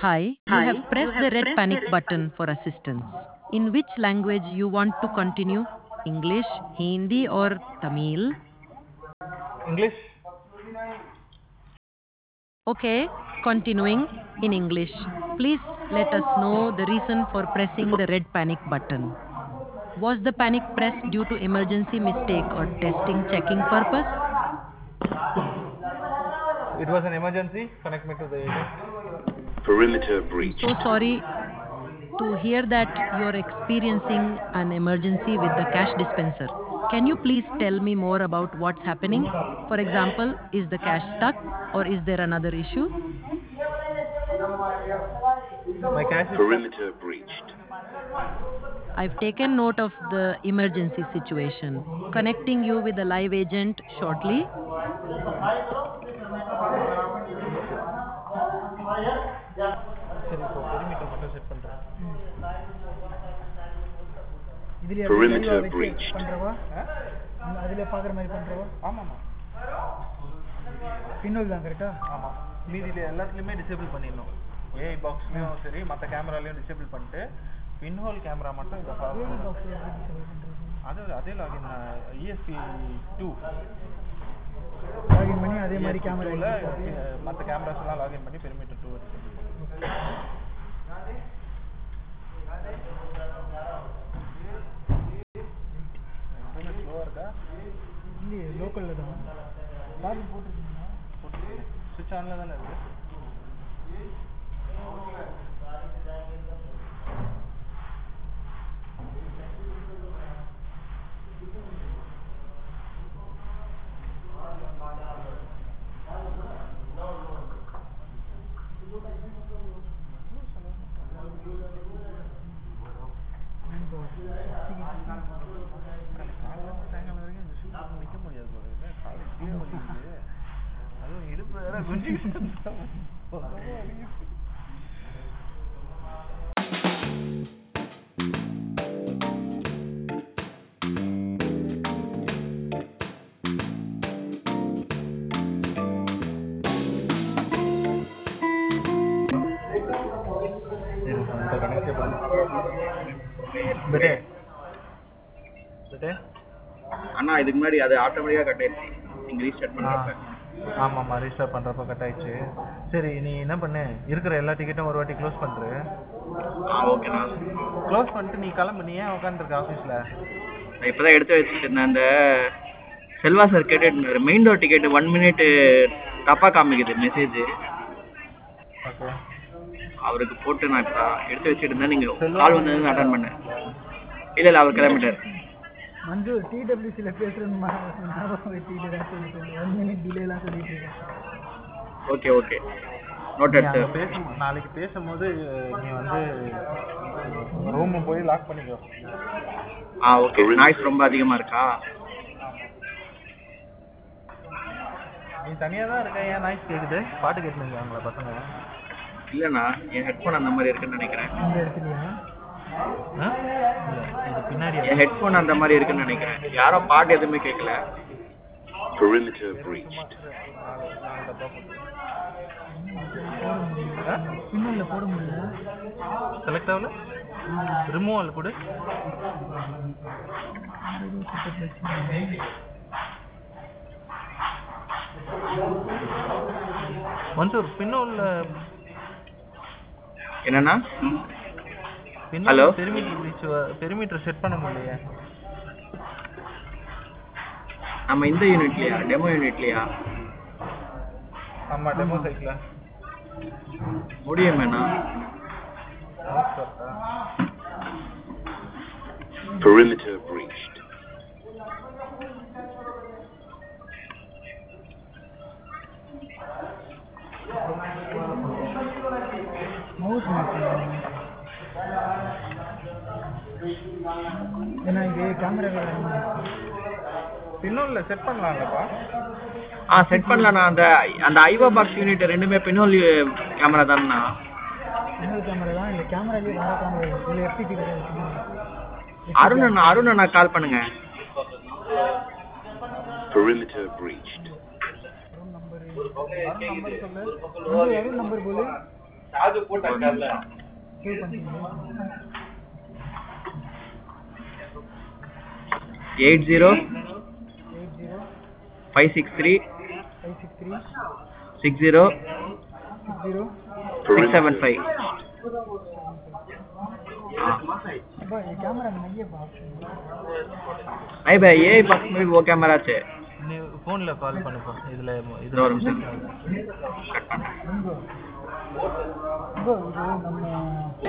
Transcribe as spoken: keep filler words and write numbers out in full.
Hi, you have pressed the red panic button for assistance. In which language you want to continue? English, Hindi or Tamil? English? Okay, continuing in English. Please let us know the reason for pressing the red panic button. Was the panic pressed due to emergency mistake or testing checking purpose? It was an emergency. Connect me to the agent. Perimeter I'm so breached. sorry to hear that you're experiencing an emergency with the cash dispenser. Can you please tell me more about what's happening? For example, is the cash stuck or is there another issue? My cash is stuck. Perimeter breached. I've taken note of the emergency situation. Connecting you with a live agent shortly. சரி இப்போ perimeter மட்டும் set பண்ணுறேன். இதுல அப்படியே லைவா Perimeter வச்சு breached. பண்றவா அதுல பாக்குற மாதிரி பண்றவா ஆமாம்மா பின்னோல் தான் கரெக்டா ஆமாம் மீதியில் எல்லாத்துலேயுமே டிசேபிள் பண்ணிடணும். ஏஐ பாக்ஸ்லேயும் சரி மற்ற கேமராலையும் டிசேபிள் பண்ணிட்டு பின்ஹோல் கேமரா மட்டும் இதை அது அதே லாகின் இஎஸ்பி டூ லாகின் பண்ணி அதே மாதிரி கேமரா மற்ற கேமராஸ் எல்லாம் லாகின் பண்ணி பெரிமீட்டர் டூ ஸ்லோவாக இருக்கா இல்லையே லோக்கலில் தான் லாகின் போட்டுருக்கீங்களா போட்டு சுவிட்ச் ஆனில் தானே இருக்குது. நிற்க முடியாது போல காலேஜ் கீழே வலிக்குது. அதுவும் இடுப்பு வேற குஞ்சு பெட்டே பெட்டே அண்ணா இதுக்கு முன்னாடி அது ஆட்டோமேட்டிக்காக கட் ஆயிடுச்சு நீங்கள் ரீஸ்டார்ட் பண்ணுறப்ப. ஆமாம்மா ரீஸ்டார்ட் பண்ணுறப்ப கட் ஆயிடுச்சு. சரி நீ என்ன பண்ணு இருக்கிற எல்லா டிக்கெட்டும் ஒரு வாட்டி க்ளோஸ் பண்ணுற. ஆ ஓகேண்ணா. க்ளோஸ் பண்ணிட்டு நீ கிளம்பு. நீ ஏன் உட்காந்துருக்க ஆஃபீஸில்? நான் இப்போ தான் எடுத்து வச்சுட்டு இருந்தேன். அந்த செல்வா சார் கேட்டுட்டு main door ticket one minute தப்பாக காமிக்குது மெசேஜ். ஓகே அவருக்கு போட்டு நான் இப்போ எடுத்து வச்சுட்டு இருந்தேன். நீங்கள் கால் வந்தது அட்டன் பண்ணேன். இல்லை இல்லை அவர் கிளம்பிட்டார். மஞ்சு டிடபிள்யூசியில் பேசுகிறேன்னு ஞாபகம் வச்சுக்கிட்டு தான் சொல்லிட்டு ஒன் மினிட் டிலேலாம் சொல்லிட்டு இருக்கேன். ஓகே ஓகே நோட் எடுத்து பேசும் நாளைக்கு பேசும்போது நீ வந்து ரூமு போய் லாக் பண்ணிக்கோ. ஆ ஓகே. நாய்ஸ் ரொம்ப அதிகமாக இருக்கா? நீ தனியாக தான் இருக்க, ஏன் நாய்ஸ் கேட்குது? பாட்டு கேட்டுனுங்க அவங்கள பசங்க. இல்லைண்ணா என் ஹெட்ஃபோன் அந்த மாதிரி இருக்குன்னு நினைக்கிறேன். இந்த இடத்துலையா ஆ இல்லை இது பின்னாடி என் ஹெட்ஃபோன் அந்த மாதிரி இருக்குன்னு நினைக்கிறேன். யாரும் பாட்டு எதுவுமே கேட்கல. Perimeter breached. பின்னோலில் போட முடியல. செலக்ட் ஆகல ரிமூவ் ஆல் கூட மன்சூர் பின்னோல்ல என்னண்ணா? Hello perimeter reach perimeter set பண்ண முடியலையே. நம்ம இந்த யூனிட்லையா டெமோ யூனிட்லையா? ஆமாம் டெமோ சைட்டில் முடியுமேண்ணா. Perimeter breached. மவுஸ் ஏன்னா இங்கே கேமரா பின்னோல்ல செட் பண்ணலாம்லப்பா. ஆ செட் பண்ணலாண்ணா. அந்த அந்த ஐவா பாக்ஸ் யூனிட் ரெண்டுமே பின்னோல் கேமரா தானண்ணா? பின்னோல் கேமரா தான். இந்த கேமராலேயே வேறு கேமரா இதில் எஃப்டிடி கிடையாது. அருண் அண்ணா அருண் அண்ணா கால் பண்ணுங்க. Perimeter breached. नंबर बोले சேவ் பண்ணிட்டீங்களா? Eight zero eight zero five six three five six three six zero six zero six seven five. அப்பா ये कैमरा में नहीं है ऑप्शन नहीं भाई ये बॉक्स में भी वो कैमरा है. நீ ஃபோனில் கால் பண்ணுப்பா இதில் இதோ ஒரு நிமிஷம். இங்கோ இங்கோ இது நம்ம